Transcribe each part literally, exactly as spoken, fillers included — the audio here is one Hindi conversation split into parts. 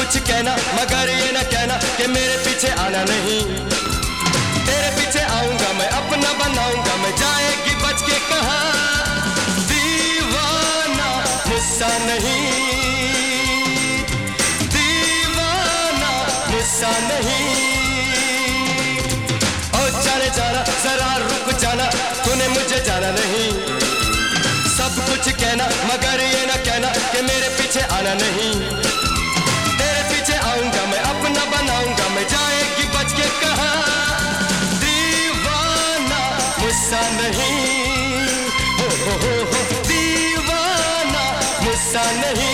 कुछ कहना मगर ये न कहना कि मेरे पीछे आना नहीं। तेरे पीछे आऊंगा मैं, अपना बनाऊंगा मैं, जाएगी बच के कहाँ। दीवाना मुझसा नहीं, दीवाना मुझसा नहीं। ओ जाने जाना, जरा रुक जाना, तूने मुझे जाना नहीं। सब कुछ कहना मगर ये न कहना कि मेरे पीछे आना नहीं। तेरे पीछे आऊंगा मैं, अपना बनाऊंगा मैं, जाएगी बच के कहाँ। दीवाना मुझसा नहीं, हो हो हो हो, दीवाना मुझसा नहीं।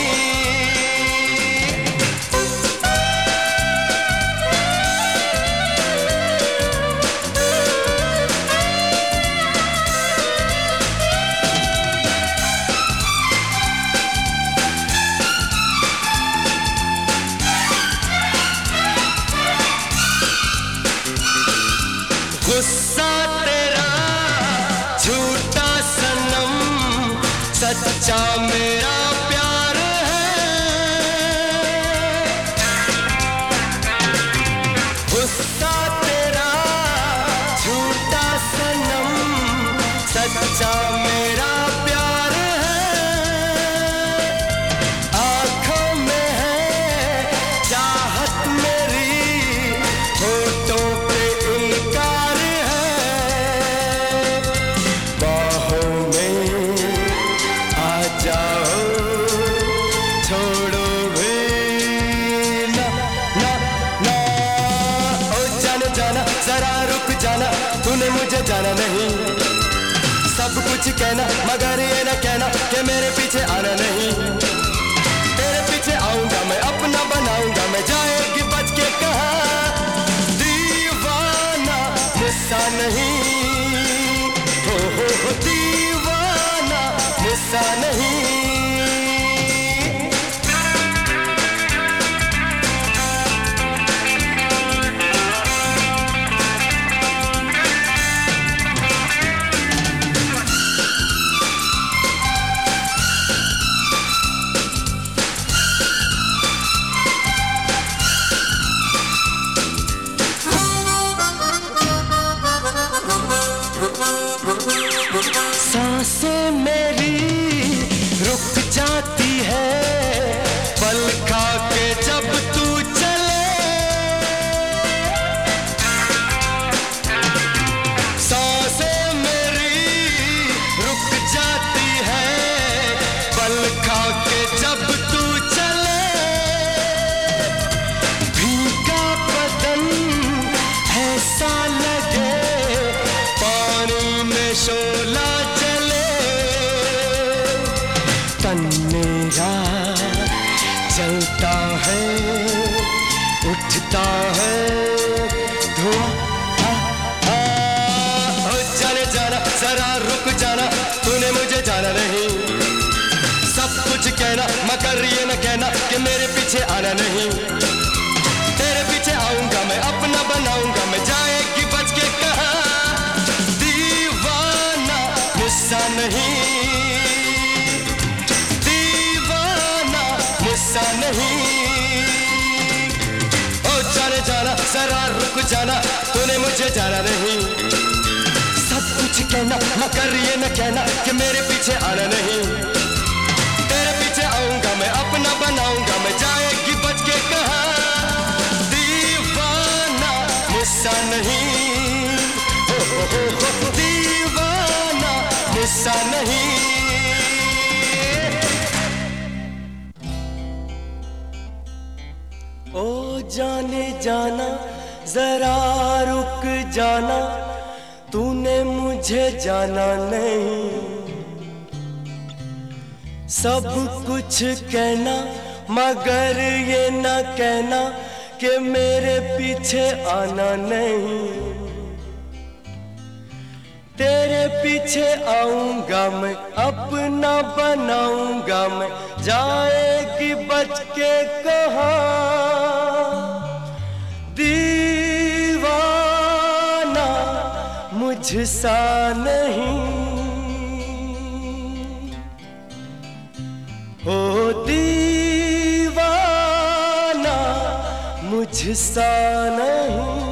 गुस्सा तेरा झूठा सनम, सच्चा मेरा प्यार है। गुस्सा तेरा झूठा सनम, सच्चा मेरा प्यार है। आँखों में है चाहत मेरी, होठों पे इनकार है। बाहों में आ जाओ, छोड़ो भी ना ना ना। ओ जाने जाना, जरा रुक जाना, तूने मुझे जाना नहीं। सब कुछ कहना मगर ये न कहना कि मेरे पीछे आना नहीं। तेरे पीछे आऊंगा मैं, अपना बनाऊंगा मैं, जाएगी बच के कहाँ। दीवाना मुझसा नहीं, हो हो हो, दीवाना मुझसा नहीं। सांसें मेरी रुक जाती है, पल खा के जब तू चले। सांसें मेरी रुक जाती है, पल खा के जब तू चले। भीगा बदन ऐसा लगे, पानी में शोला जले। तन मेरा जलता है, उठता है धुआं। हो जाने जाना, जरा रुक जाना, तूने मुझे जाना नहीं। सब कुछ कहना मगर ये न कहना कि मेरे पीछे आना नहीं। तेरे पीछे आऊंगा मैं, अपना बनाऊंगा मैं, जाएगी बच के कहाँ। दीवाना मुझसा नहीं, दीवाना मुझसा नहीं। ओ जाने जाना, जरा रुक जाना, तूने मुझे जाना नहीं। सब कुछ कहना मगर ये न कहना कि मेरे पीछे आना नहीं। तेरे पीछे आऊंगा मैं, अपना बनाऊंगा मैं, जाएगी बच के कहाँ। दीवाना मुझसा नहीं, हो हो हो हो, दीवाना मुझसा नहीं। ओ जाने जाना, जरा रुक जाना, तूने मुझे जाना नहीं। सब कुछ कहना मगर ये न कहना कि मेरे पीछे आना नहीं। तेरे पीछे आऊंगा मैं, अपना बनाऊंगा मैं, जाएगी बच के कहाँ। दीवाना मुझसा नहीं, हो दीवाना मुझसा नहीं